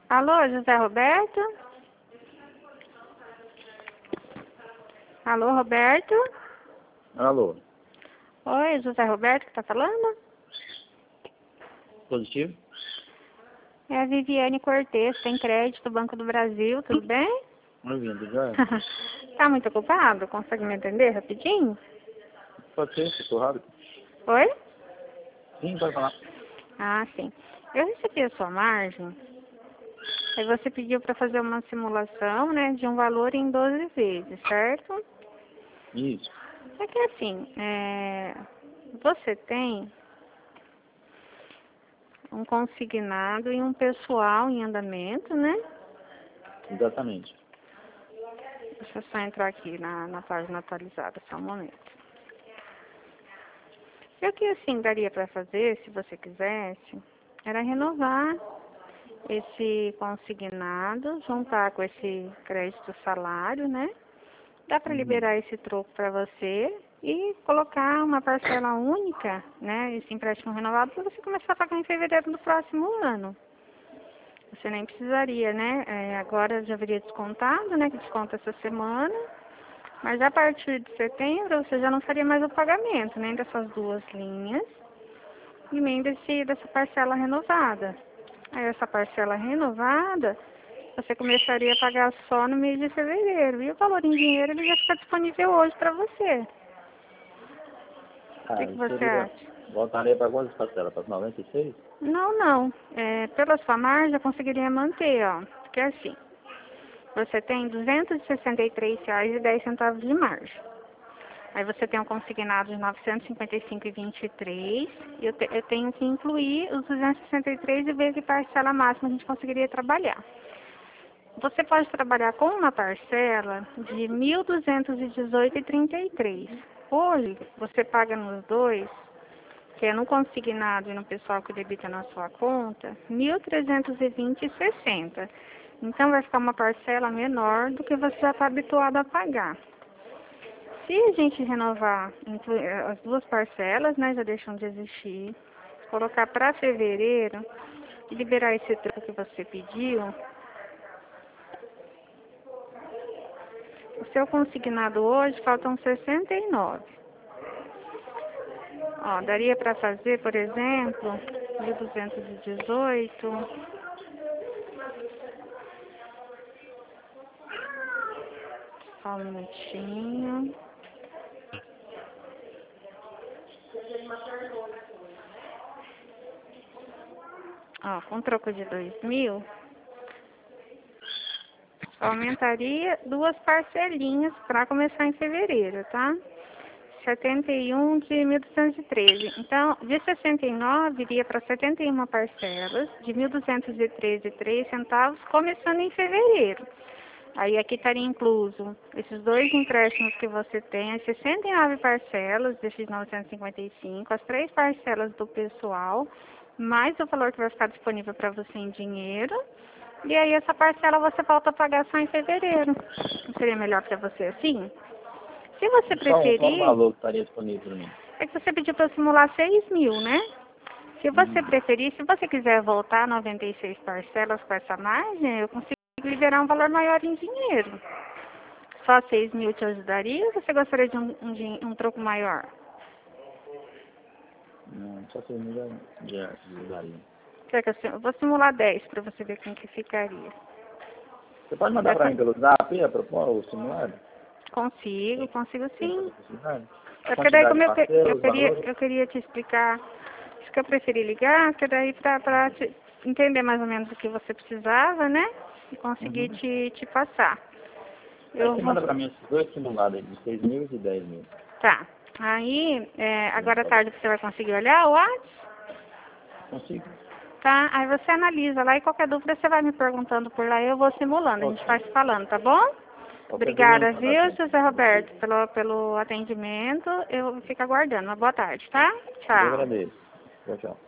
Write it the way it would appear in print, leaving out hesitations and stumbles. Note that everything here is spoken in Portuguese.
Alô, José Roberto? Alô, Roberto? Alô. Oi, José Roberto que tá falando? Positivo? É a Viviane Cortez, tem crédito do Banco do Brasil, tudo bem? Bem-vindo, já. Tá muito ocupado? Consegue me atender rapidinho? Pode ser, se for rápido. Oi? Sim, pode falar. Ah, sim. Eu recebi a sua margem. Aí você pediu para fazer uma simulação, né, de um valor em 12 vezes, certo? Isso. É que assim, você tem um consignado e um pessoal em andamento, né? Exatamente. Deixa eu só entrar aqui na página atualizada, só um momento. E o que assim daria para fazer, se você quisesse, era renovar esse consignado, juntar com esse crédito salário, né? Dá para liberar esse troco para você e colocar uma parcela única, né? Esse empréstimo renovado para você começar a pagar em fevereiro do próximo ano. Você nem precisaria, né? Agora já haveria descontado, né? Que desconta essa semana. Mas a partir de setembro você já não faria mais o pagamento, nem dessas duas linhas e nem dessa parcela renovada. Aí essa parcela renovada você começaria a pagar só no mês de fevereiro. E o valor em dinheiro ele já fica disponível hoje para você. O que Isso você seria... acha? Voltaria para quantas parcelas? Para 96? Não. Pela sua margem eu conseguiria manter, ó. Porque assim, você tem R$ 263,10 de margem. Aí você tem um consignado de R$ 955,23. Eu tenho que incluir os 263 e ver que parcela máxima a gente conseguiria trabalhar. Você pode trabalhar com uma parcela de R$ 1.218,33. Hoje, você paga nos dois, que é no consignado e no pessoal que debita na sua conta, R$ 1.320,60. Então, vai ficar uma parcela menor do que você já está habituado a pagar. Se a gente renovar as duas parcelas, né, já deixam de existir, colocar para fevereiro e liberar esse troco que você pediu, o seu consignado hoje faltam 69. Ó, daria para fazer, por exemplo, 1.218. Só um minutinho. Ó, com troco de 2.000, aumentaria duas parcelinhas para começar em fevereiro, tá? 71 de 1.213. Então, de 69 iria para 71 parcelas de 1.213,03 centavos, começando em fevereiro. Aí aqui estaria incluso esses dois empréstimos que você tem, as 69 parcelas desses 955, as 3 parcelas do pessoal, mais o valor que vai ficar disponível para você em dinheiro. E aí essa parcela você volta a pagar só em fevereiro. Não seria melhor para você assim? Se você Qual o preferir, valor que estaria disponível para mim? é que você pediu para eu simular 6.000, né? Se você preferir, se você quiser voltar a 96 parcelas com essa margem, eu consigo liberar um valor maior em dinheiro. Só 6.000 te ajudaria ou você gostaria de um troco maior? Não, só 6 mil já ajudaria. Quer que eu vou simular 10 para você ver como que ficaria. Você pode mandar para mim pelo zap a propósito, o simulado? Consigo sim. A É porque daí quantidade como de parcelas, os valores? eu queria te explicar, acho que eu preferi ligar, porque daí para entender mais ou menos o que você precisava, né? E conseguir te passar. Aí Eu você vou. manda para mim esses dois simulados aí, de 6 mil e de 10 mil. Tá. Aí, agora à tarde você vai conseguir olhar o WhatsApp? Consigo? Tá? Aí você analisa lá e qualquer dúvida você vai me perguntando por lá e eu vou simulando. A gente vai se falando, tá bom? Qualquer dúvida, Obrigada, entra na viu, frente. José Roberto, pelo atendimento. Eu fico aguardando. Uma boa tarde, tá? Eu Tchau. agradeço. Tchau, tchau.